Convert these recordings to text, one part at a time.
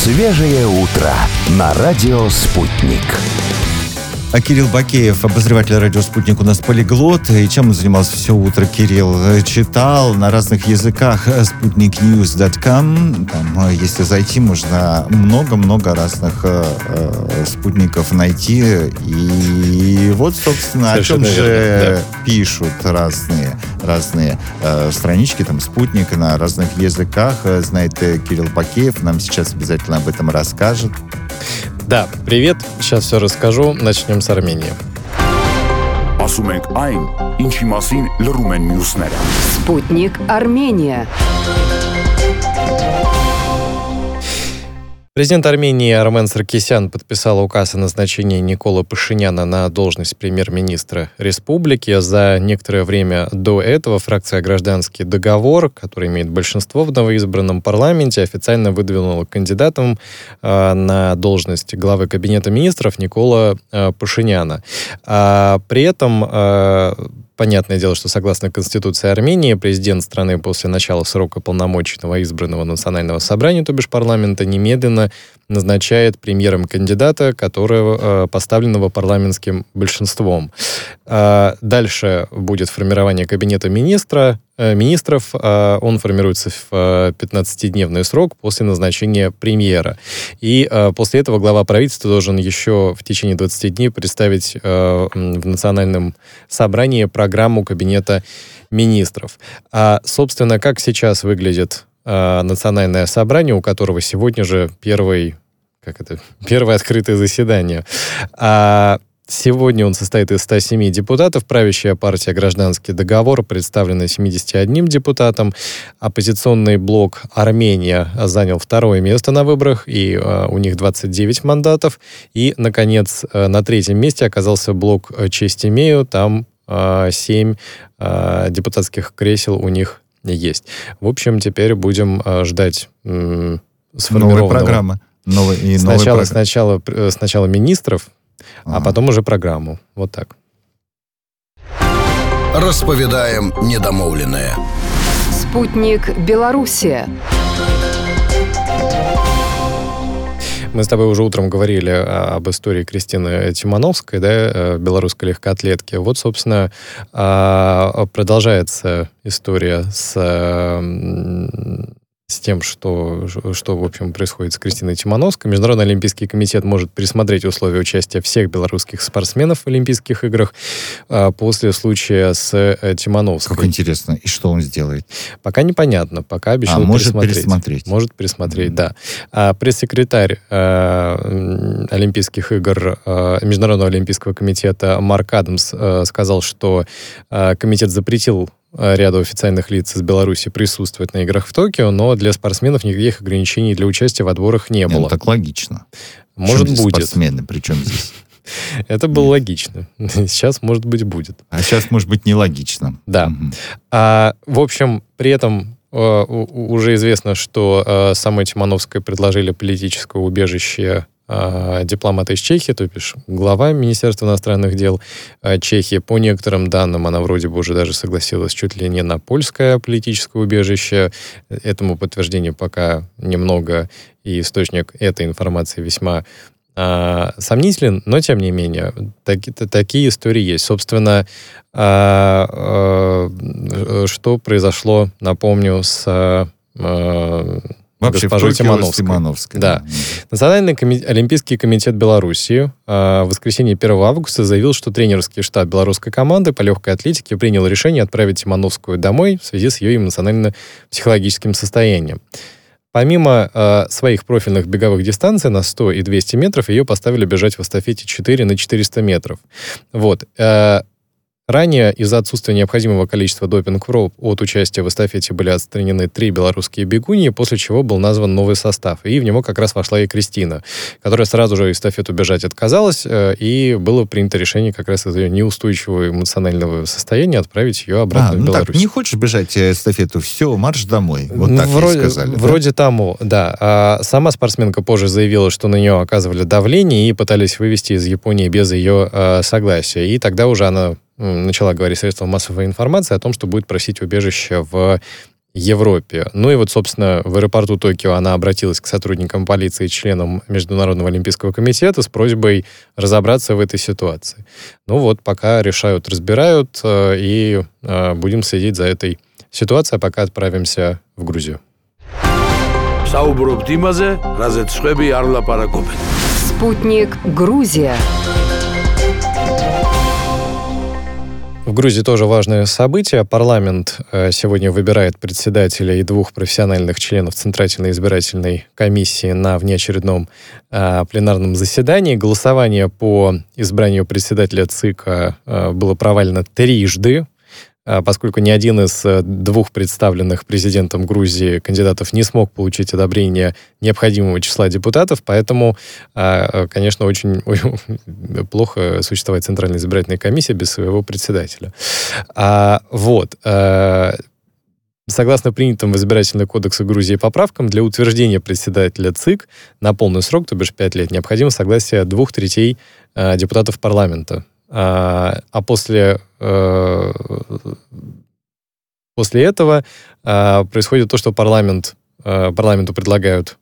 Свежее утро на радио «Спутник». А Кирилл Бакеев, обозреватель радио «Спутник», у нас полиглот. И чем он занимался все утро, Кирилл? Читал на разных языках sputniknews.com. Там, если зайти, можно много-много разных спутников найти. И вот, собственно, совершенно о чем же пишут разные странички, там, «Спутник» на разных языках. Знает Кирилл Бакеев, нам сейчас обязательно об этом расскажет. Да, привет, сейчас все расскажу. Начнем с Армении. Спутник Армения. Президент Армении Армен Саркисян подписал указ о назначении Николы Пашиняна на должность премьер-министра республики. За некоторое время до этого фракция «Гражданский договор», который имеет большинство в новоизбранном парламенте, официально выдвинула кандидатом на должность главы кабинета министров Никола Пашиняна. При этом понятное дело, что согласно Конституции Армении, президент страны после начала срока полномочий новоизбранного национального собрания, то бишь парламента, немедленно назначает премьером кандидата, которого поставленного парламентским большинством. Дальше будет формирование кабинета министров. Он формируется в 15-дневный срок после назначения премьера. И после этого глава правительства должен еще в течение 20 дней представить в национальном собрании программу кабинета министров. Собственно, как сейчас выглядит национальное собрание, у которого сегодня же первое открытое заседание. Сегодня он состоит из 107 депутатов. Правящая партия «Гражданский договор» представлена 71 депутатом. Оппозиционный блок «Армения» занял второе место на выборах, и у них 29 мандатов. И, наконец, на третьем месте оказался блок «Честь имею». Там 7 депутатских кресел у них есть. В общем, теперь будем ждать сформированного... Новая программа. Сначала министров, а потом уже программу. Вот так. Расповедаем недомовленное. Спутник Белоруссия. Мы с тобой уже утром говорили об истории Кристины Тимановской, да, белорусской легкоатлетки. Вот, собственно, продолжается история с тем, что, в общем, происходит с Кристиной Тимановской. Международный олимпийский комитет может пересмотреть условия участия всех белорусских спортсменов в Олимпийских играх после случая с Тимановской. Как интересно. И что он сделает? Пока непонятно. Пока обещал пересмотреть. Может пересмотреть, да. Пресс-секретарь Олимпийских игр Международного олимпийского комитета Марк Адамс сказал, что комитет запретил ряду официальных лиц из Беларуси присутствовать на играх в Токио, но для спортсменов никаких ограничений для участия в отборах не было. Так логично. Может, будет. Спортсмены, причем здесь? Это было логично. Сейчас, может быть, будет. А сейчас, может быть, нелогично. Да. В общем, при этом уже известно, что самой Тимановской предложили политическое убежище дипломата из Чехии, то бишь глава Министерства иностранных дел Чехии. По некоторым данным, она вроде бы уже даже согласилась чуть ли не на польское политическое убежище. Этому подтверждения пока немного, и источник этой информации весьма сомнителен, но тем не менее, такие истории есть. Собственно, что произошло, напомню, с госпожой Тимановской. Да. Национальный олимпийский комитет Белоруссии в воскресенье 1 августа заявил, что тренерский штаб белорусской команды по легкой атлетике принял решение отправить Тимановскую домой в связи с ее эмоционально-психологическим состоянием. Помимо своих профильных беговых дистанций на 100 и 200 метров, ее поставили бежать в эстафете 4 на 400 метров. Вот. Ранее из-за отсутствия необходимого количества допинг-проб от участия в эстафете были отстранены 3 белорусские бегуньи, после чего был назван новый состав. И в него как раз вошла и Кристина, которая сразу же эстафету бежать отказалась, и было принято решение как раз из-за ее неустойчивого эмоционального состояния отправить ее обратно в Беларусь. Так, не хочешь бежать эстафету, все, марш домой. Вот так ей сказали. Вроде тому, да. А сама спортсменка позже заявила, что на нее оказывали давление и пытались вывести из Японии без ее согласия. И тогда уже она начала говорить средствам массовой информации о том, что будет просить убежище в Европе. Ну и вот, собственно, в аэропорту Токио она обратилась к сотрудникам полиции и членам Международного олимпийского комитета с просьбой разобраться в этой ситуации. Ну вот, пока решают, разбирают, и будем следить за этой ситуацией, а пока отправимся в Грузию. Спутник Грузия. В Грузии тоже важное событие. Парламент сегодня выбирает председателя и 2 профессиональных членов Центральной избирательной комиссии на внеочередном пленарном заседании. Голосование по избранию председателя ЦИКа было провалено трижды, поскольку ни один из 2 представленных президентом Грузии кандидатов не смог получить одобрение необходимого числа депутатов, поэтому, конечно, очень плохо существовать Центральная избирательная комиссия без своего председателя. Согласно принятым в Избирательный кодекс Грузии поправкам, для утверждения председателя ЦИК на полный срок, то бишь 5 лет, необходимо согласие 2/3 депутатов парламента. После этого происходит то, что парламенту предлагают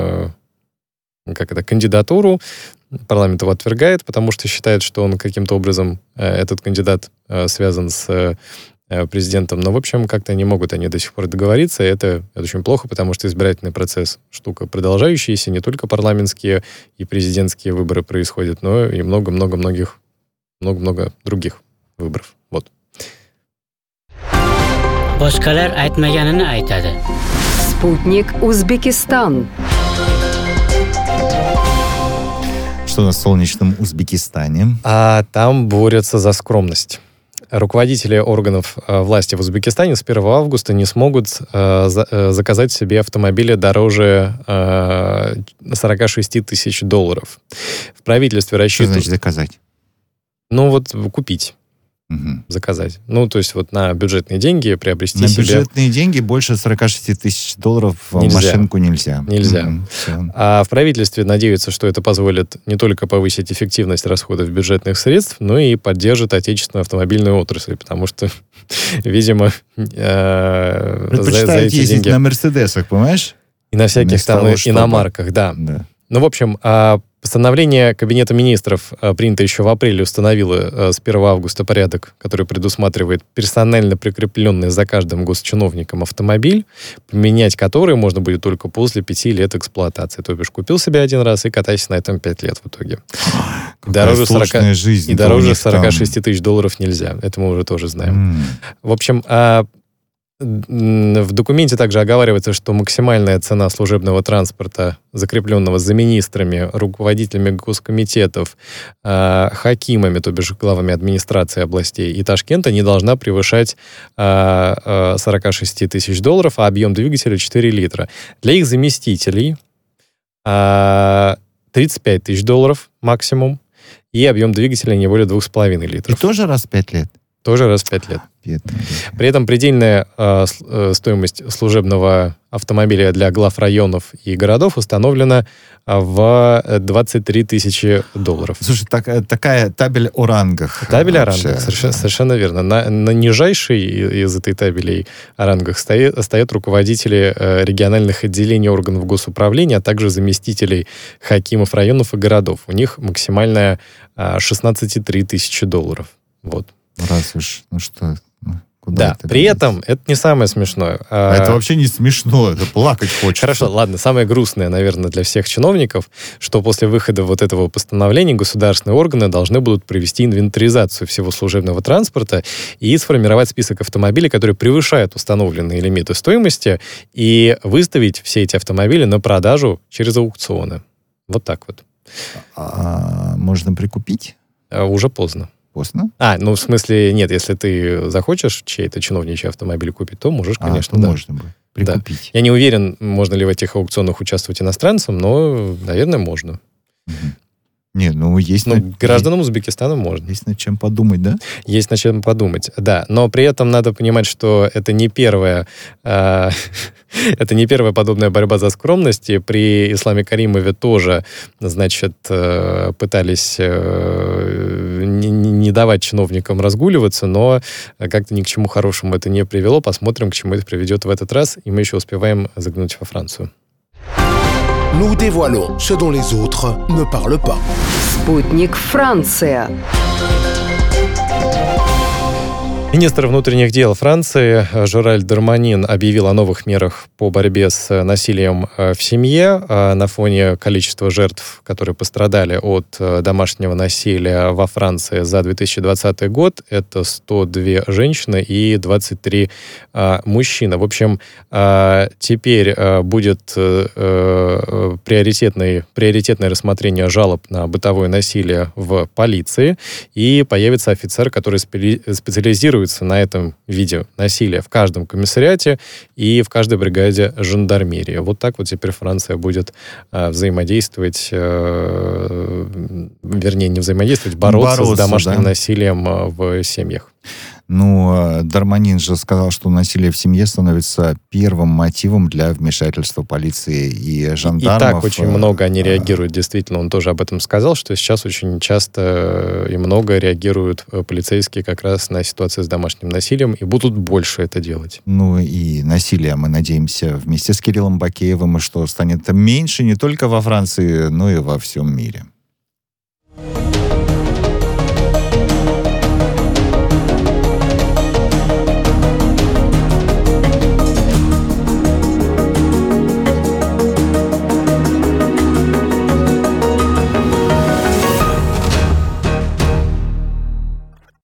кандидатуру, парламент его отвергает, потому что считает, что он каким-то образом, этот кандидат, связан с президентом. Но, в общем, как-то не могут они до сих пор договориться, и это очень плохо, потому что избирательный процесс — штука продолжающаяся, не только парламентские и президентские выборы происходят, но и много-много других выборов. Вот. Спутник Узбекистан. Что на солнечном Узбекистане? Там борются за скромность. Руководители органов власти в Узбекистане с 1 августа не смогут заказать себе автомобили дороже $46 тысяч. В правительстве рассчитывают... Что значит заказать? Купить. Угу. Заказать. То есть на бюджетные деньги приобрести на себе... На бюджетные деньги больше $46 тысяч в машинку нельзя. Нельзя. А в правительстве надеются, что это позволит не только повысить эффективность расходов бюджетных средств, но и поддержит отечественную автомобильную отрасль, потому что, видимо, предпочитают ездить деньги... на Мерседесах, понимаешь? И на всяких там иномарках, да. В общем, постановление Кабинета министров, принятое еще в апреле, установило с 1 августа порядок, который предусматривает персонально прикрепленный за каждым госчиновником автомобиль, поменять который можно будет только после 5 лет эксплуатации. То бишь, купил себе один раз и катайся на этом 5 лет в итоге. Дороже $46 тысяч нельзя. Это мы уже тоже знаем. В общем, в документе также оговаривается, что максимальная цена служебного транспорта, закрепленного за министрами, руководителями госкомитетов, хакимами, то бишь главами администрации областей и Ташкента, не должна превышать $46 тысяч, а объем двигателя 4 литра. Для их заместителей $35 тысяч максимум, и объем двигателя не более 2,5 литров. И тоже раз в 5 лет? Тоже раз в 5 лет. При этом предельная стоимость служебного автомобиля для глав районов и городов установлена в $23 тысячи. Слушай, такая табель о рангах. Табель о рангах, совершенно верно. На нижайшей из этой табелей о рангах стоят руководители региональных отделений органов госуправления, а также заместителей хакимов районов и городов. У них максимальная $16,3 тысячи. Вот. Раз уж, да, при этом это не самое смешное. Это вообще не смешно, это плакать хочется. Хорошо, ладно, самое грустное, наверное, для всех чиновников, что после выхода вот этого постановления государственные органы должны будут провести инвентаризацию всего служебного транспорта и сформировать список автомобилей, которые превышают установленные лимиты стоимости, и выставить все эти автомобили на продажу через аукционы. Вот так вот. Можно прикупить? Уже поздно. Поздно? В смысле, нет, если ты захочешь чей-то чиновничий автомобиль купить, то можешь, конечно, да. Можно бы прикупить. Да. Я не уверен, можно ли в этих аукционах участвовать иностранцам, но, наверное, можно. Не, ну есть... Гражданам Узбекистана можно. Есть над чем подумать, да? Есть над чем подумать, да. Но при этом надо понимать, что это не первая... Это не первая подобная борьба за скромность. И при Исламе Каримове тоже, значит, пытались не давать чиновникам разгуливаться, но как-то ни к чему хорошему это не привело. Посмотрим, к чему это приведет в этот раз. И мы еще успеваем заглянуть во Францию. Nous dévoilons ce dont les autres ne parlent pas. Спутник Франция. Министр внутренних дел Франции Жераль Дарманин объявил о новых мерах по борьбе с насилием в семье на фоне количества жертв, которые пострадали от домашнего насилия во Франции за 2020 год. Это 102 женщины и 23 мужчины. В общем, теперь будет приоритетное рассмотрение жалоб на бытовое насилие в полиции, и появится офицер, который специализируется на этом виде насилия в каждом комиссариате и в каждой бригаде жандармерии. Вот так вот теперь Франция будет взаимодействовать, вернее, не взаимодействовать, бороться с домашним насилием в семьях. Ну, Дарманин же сказал, что насилие в семье становится первым мотивом для вмешательства полиции и жандармов. И так очень много они реагируют. Действительно, он тоже об этом сказал, что сейчас очень часто и много реагируют полицейские как раз на ситуации с домашним насилием, и будут больше это делать. Ну и насилие, мы надеемся, вместе с Кириллом Бакеевым, что станет меньше не только во Франции, но и во всем мире.